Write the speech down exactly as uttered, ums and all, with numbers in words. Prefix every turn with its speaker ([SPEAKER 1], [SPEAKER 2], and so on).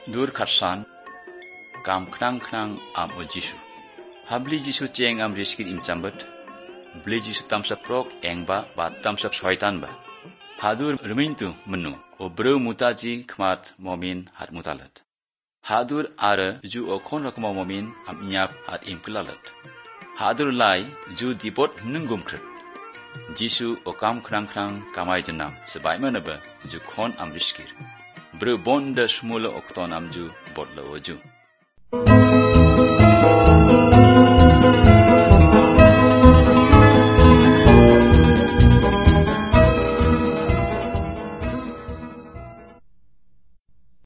[SPEAKER 1] dur khatsan kam knang knang am o Jisu. Habli Jisu ceng am riskit im chambet. Bli Jisu tamsa prok engba ba tamsa shaitan ba. Hadur remintu menu o bro mutaji khmat momin hat mutalat. Hadur ara ju o khon rakma momin am nyap hat imklalat. Hadur lai ju dipot nungum kret. Jisu o kam knang knang kamai jenam sebai manaba ju khon am riskir. Bro bonda smula okton am ju botla oju.